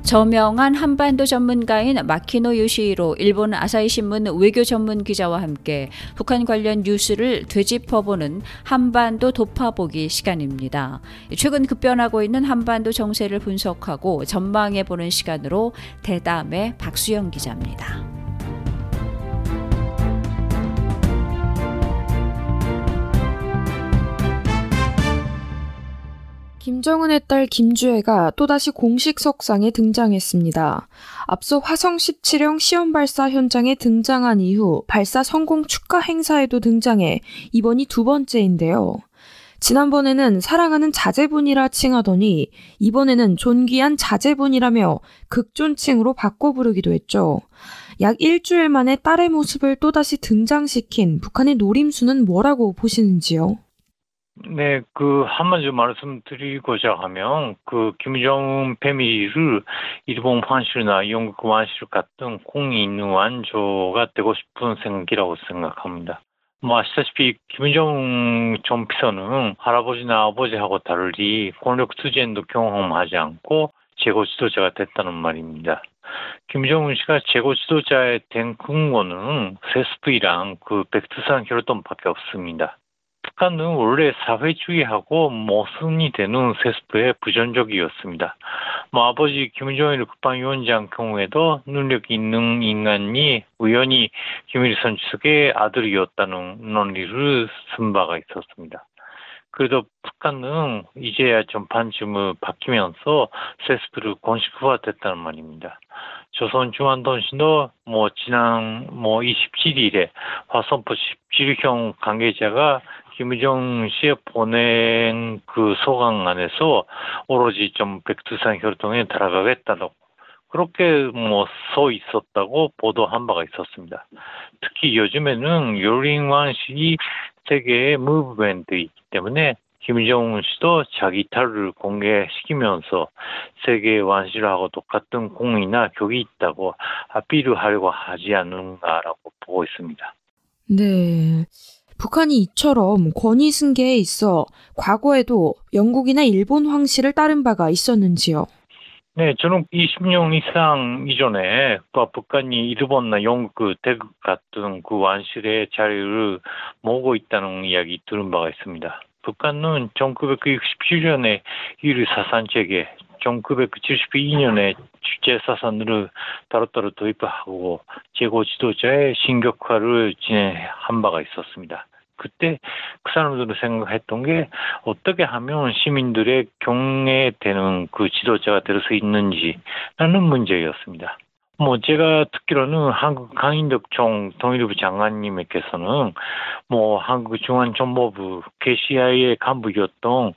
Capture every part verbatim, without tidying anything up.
저명한 한반도 전문가인 마키노 요시히로 일본 아사히 신문 외교 전문 기자와 함께 북한 관련 뉴스를 되짚어보는 한반도 도파보기 시간입니다. 최근 급변하고 있는 한반도 정세를 분석하고 전망해보는 시간으로 대담의 박수영 기자입니다. 김정은의 딸 김주애가 또다시 공식 석상에 등장했습니다. 앞서 화성 십칠형 시험 발사 현장에 등장한 이후 발사 성공 축하 행사에도 등장해 이번이 두 번째인데요. 지난번에는 사랑하는 자제분이라 칭하더니 이번에는 존귀한 자제분이라며 극존칭으로 바꿔 부르기도 했죠. 약 일주일 만에 딸의 모습을 또다시 등장시킨 북한의 노림수는 뭐라고 보시는지요? 네, 그 한마디로 말씀드리고자 하면 그 김정은 패밀리를 일본 황실이나 영국 왕실 같은 공이 있는 왕조가 되고 싶은 생각이라고 생각합니다. 뭐 아시다시피 김정은 전 비서는 할아버지나 아버지하고 달리 권력 투쟁도 경험하지 않고 최고 지도자가 됐다는 말입니다. 김정은 씨가 최고 지도자에 된 근거는 세스프이랑 그 백두산 협동밖에 없습니다. 북한은 원래 사회주의하고 모순이 되는 세습에 부정적이었습니다. 뭐 아버지 김정일 국방위원장 경우에도 능력 있는 인간이 우연히 김일성 주석의 아들이었다는 논리를 쓴 바가 있었습니다. 그래도 북한은 이제야 좀 반쯤을 바뀌면서 세습를 공식화됐다는 말입니다. 조선중앙통신도 뭐 지난 뭐 이십칠일에 화성포 십칠형 관계자가 김정은 씨의 보낸 그 소강 안에서 오로지 좀 백두산 협동에 들어가겠다고 그렇게 뭐 써 있었다고 보도한 바가 있었습니다. 특히 요즘에는 요링 왕실이 세계의 무브먼트이기 때문에 김정은 씨도 자기 탈을 공개시키면서 세계 왕실하고 똑같은 공이나 격이 있다고 아피를 하려고 하지 않는가라고 보고 있습니다. 네. 북한이 이처럼 권위 승계에 있어 과거에도 영국이나 일본 황실을 따른 바가 있었는지요? 네, 저는 이십 년 이상 이전에 북한이 일본이나 영국, 대국 같은 그 왕실의 자리를 모으고 있다는 이야기 들은 바가 있습니다. 북한은 천구백육십칠년에 유일사상체계, 천구백칠십이년에 주체사상을 따로따로 도입하고 최고 지도자의 신격화를 진행한 바가 있었습니다. 그때 그 사람들은 생각했던 게 어떻게 하면 시민들의 경애되는 그 지도자가 될 수 있는지라는 문제였습니다. 뭐 제가 듣기로는 한국 강인덕총 통일부 장관님께서는 뭐 한국 중앙정보부 케이씨아이의 간부였던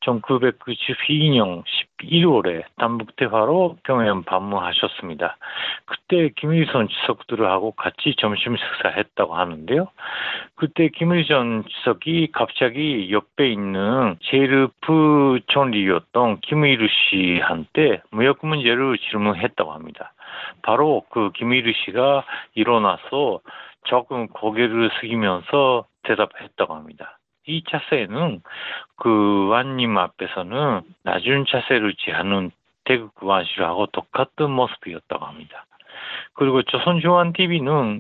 천구백구십이년 십일월에 단북 대화로 평양 방문하셨습니다. 그때 김일성 주석들하고 같이 점심 식사했다고 하는데요. 그때 김일성 주석이 갑자기 옆에 있는 제르프 총리였던 김일우 씨한테 무역 문제를 질문했다고 합니다. 바로 그 김일우 씨가 일어나서 조금 고개를 숙이면서 대답했다고 합니다. 이 자세는 그 왕님 앞에서는 낮은 자세를 취하는 대국 왕실하고 똑같은 모습이었다고 합니다. 그리고 조선중앙티비는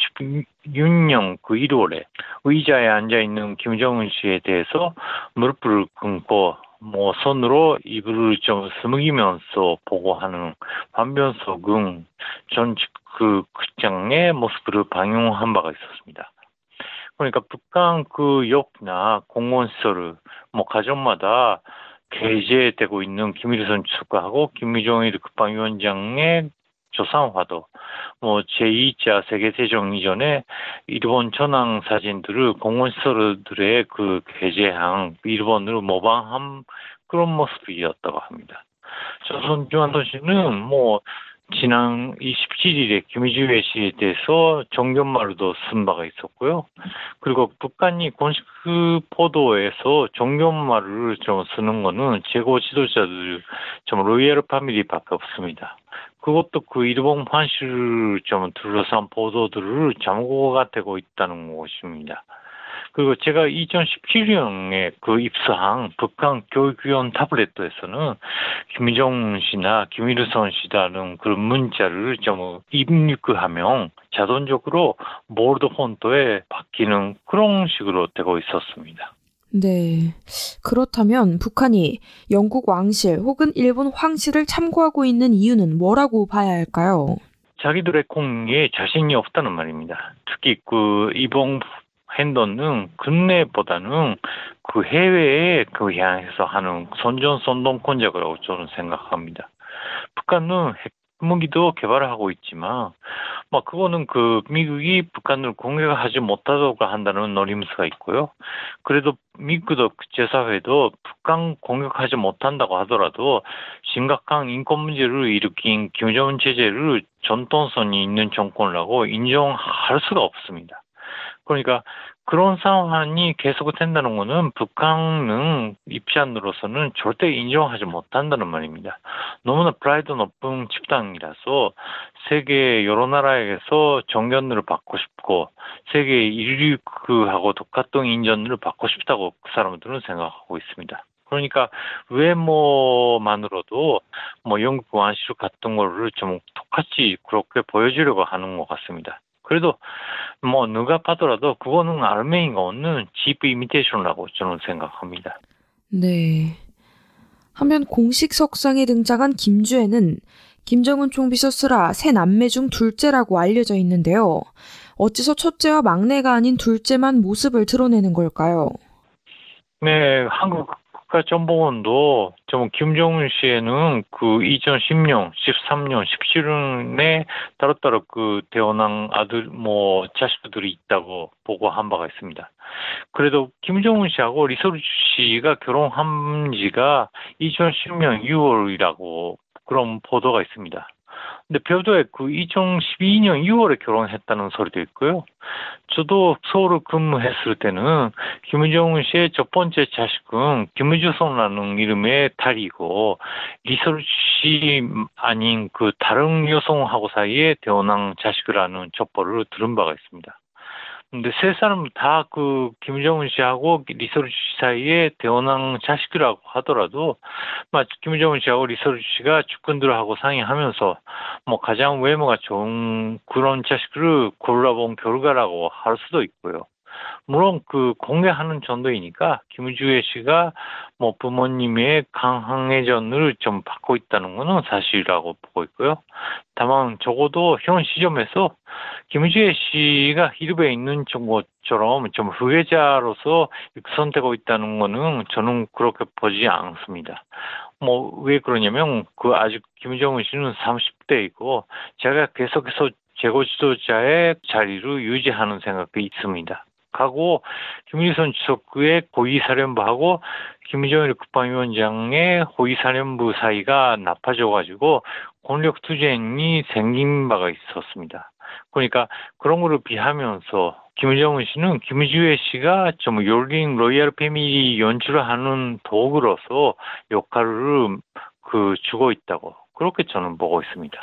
이천십육년 그 일월에 의자에 앉아있는 김정은 씨에 대해서 무릎을 꿇고 뭐 손으로 이불을 좀 스무기면서 보고하는 반변석은 전 그 극장의 모습을 방영한 바가 있었습니다. 그러니까 북한 그 역나 공원시설을 뭐 가정마다 게재되고 있는 김일성 주석하고 김정일 국방위원장의 조상화도 뭐 제이차 세계대전 이전에 일본 전황 사진들을 공원시설들의 그 게재한 일본으로 모방한 그런 모습이었다고 합니다. 조선중앙통신은 뭐 지난 이십칠일에 김주애 씨에 대해서 존댓말도 쓴 바가 있었고요. 그리고 북한이 공식 보도에서 존댓말을 좀 쓰는 거는 최고 지도자들 좀 로열 패밀리밖에 없습니다. 그것도 그 일본 황실을 좀 둘러싼 보도들을 잠고가 되고 있다는 것입니다. 그리고 제가 이천십칠 년에 그 입수한 북한 교육위원 타블렛에서는 김정은 씨나 김일성 씨라는 그런 문자를 좀 입력하면 자동적으로 보드 폰트에 바뀌는 그런 식으로 되고 있었습니다. 네. 그렇다면 북한이 영국 왕실 혹은 일본 황실을 참고하고 있는 이유는 뭐라고 봐야 할까요? 자기들의 공에 자신이 없다는 말입니다. 특히 그 이번 행동은 국내보다는 그 해외에 그 향해서 하는 선전선동권적이라고 저는 생각합니다. 북한은 핵무기도 개발하고 있지만, 뭐 그거는 그 미국이 북한을 공격하지 못하도록 한다는 노림수가 있고요. 그래도 미국도 제사회도 북한 공격하지 못한다고 하더라도 심각한 인권 문제를 일으킨 김정은 체제를 전통성이 있는 정권이라고 인정할 수가 없습니다. 그러니까 그런 상황이 계속된다는 것은 북한은 입장으로서는 절대 인정하지 못한다는 말입니다. 너무나 프라이드 높은 집단이라서 세계 여러 나라에서 정견을 받고 싶고 세계 인류하고 똑같은 인정을 받고 싶다고 그 사람들은 생각하고 있습니다. 그러니까 외모만으로도 뭐 영국 왕실 같은 거를 좀 똑같이 그렇게 보여주려고 하는 것 같습니다. 그래도 뭐 누가 봐더라도 그거는 알맹이가 없는 집 이미테이션이라고 저는 생각합니다. 네. 한편 공식 석상에 등장한 김주애는 김정은 총비서스라 세 남매 중 둘째라고 알려져 있는데요. 어째서 첫째와 막내가 아닌 둘째만 모습을 드러내는 걸까요? 네, 한국 국가정보원도 좀 김정은 씨에는 그 이천십 년, 십삼 년, 십칠 년에 따로따로 그 태어난 아들, 뭐 자식들이 있다고 보고한 바가 있습니다. 그래도 김정은 씨하고 리소르 씨가 결혼한 지가 이천십 년 유월이라고 그런 보도가 있습니다. 근데 별도의 그 이천십이 년 유월에 결혼했다는 소리도 있고요. 저도 서울을 근무했을 때는 김정은 씨의 첫 번째 자식은 김주성이라는 이름의 딸이고 리소르 씨 아닌 그 다른 여성하고 사이에 태어난 자식이라는 첩보를 들은 바가 있습니다. 근데 세 사람 다 그 김정은 씨하고 리소르 씨 사이에 태어난 자식이라고 하더라도, 막 김정은 씨하고 리소르 씨가 측근들하고 상의하면서 뭐 가장 외모가 좋은 그런 자식을 골라본 결과라고 할 수도 있고요. 물론 그 공개하는 정도이니까 김주애 씨가 뭐 부모님의 강한 애정을 좀 받고 있다는 것은 사실이라고 보고 있고요. 다만 적어도 현 시점에서 김주애 씨가 이름에 있는 것처럼 좀 후계자로서 선택하고 있다는 것은 저는 그렇게 보지 않습니다. 뭐 왜 그러냐면 그 아직 김정은 씨는 삼십 대이고 제가 계속해서 최고 지도자의 자리를 유지하는 생각이 있습니다. 하고 김일성 주석의 고위사령부하고 김정일 국방위원장의 호위사령부 사이가 나빠져가지고 권력 투쟁이 생긴 바가 있었습니다. 그러니까 그런 거를 비하면서 김정은 씨는 김주애 씨가 좀 열린 로얄 패밀리 연출을 하는 도구로서 역할을 그 주고 있다고 그렇게 저는 보고 있습니다.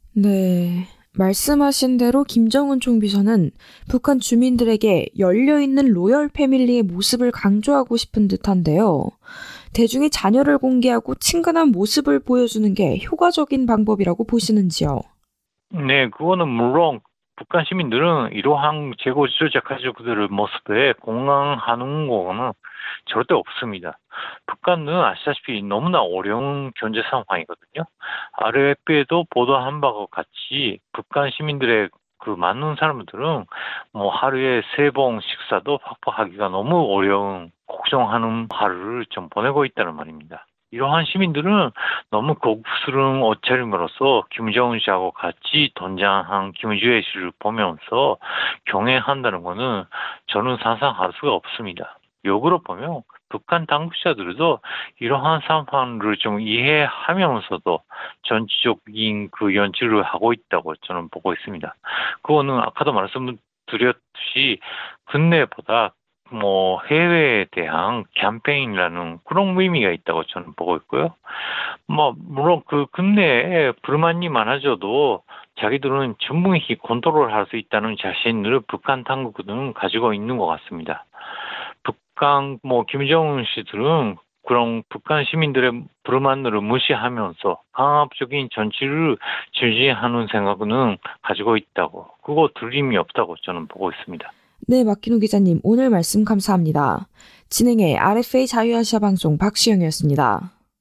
네. 말씀하신 대로 김정은 총비서는 북한 주민들에게 열려있는 로열 패밀리의 모습을 강조하고 싶은 듯한데요. 대중이 자녀를 공개하고 친근한 모습을 보여주는 게 효과적인 방법이라고 보시는지요? 네, 그거는 물론 북한 시민들은 이러한 제고 지도자 가족들의 모습에 공감하는 거는 절대 없습니다. 북한은 아시다시피 너무나 어려운 경제 상황이거든요. 알에프피에도 보도한 바와 같이 북한 시민들의 그 많은 사람들은 뭐 하루에 세 번 식사도 확보하기가 너무 어려운 걱정하는 하루를 좀 보내고 있다는 말입니다. 이러한 시민들은 너무 고급스러운 옷차림으로써 김정은 씨하고 같이 don장한 김주애 씨를 보면서 경애한다는 것은 저는 상상할 수가 없습니다. 역으로 보면 북한 당국자들도 이러한 상황을 좀 이해하면서도 전지적인 그 연출을 하고 있다고 저는 보고 있습니다. 그거는 아까도 말씀드렸듯이 국내보다 뭐 해외에 대한 캠페인이라는 그런 의미가 있다고 저는 보고 있고요. 뭐 물론 그 국내에 불만이 많아져도 자기들은 충분히 컨트롤할 수 있다는 자신을 북한 당국들은 가지고 있는 것 같습니다. 북한 뭐 김정은 씨들은 그런 북한 시민들의 불만을 무시하면서 강압적인 정치를 지지하는 생각은 가지고 있다고, 그거 틀림이 없다고 저는 보고 있습니다. 네, 마키노 기자님 오늘 말씀 감사합니다. 진행의 알에프에이 자유아시아 방송 박시영이었습니다.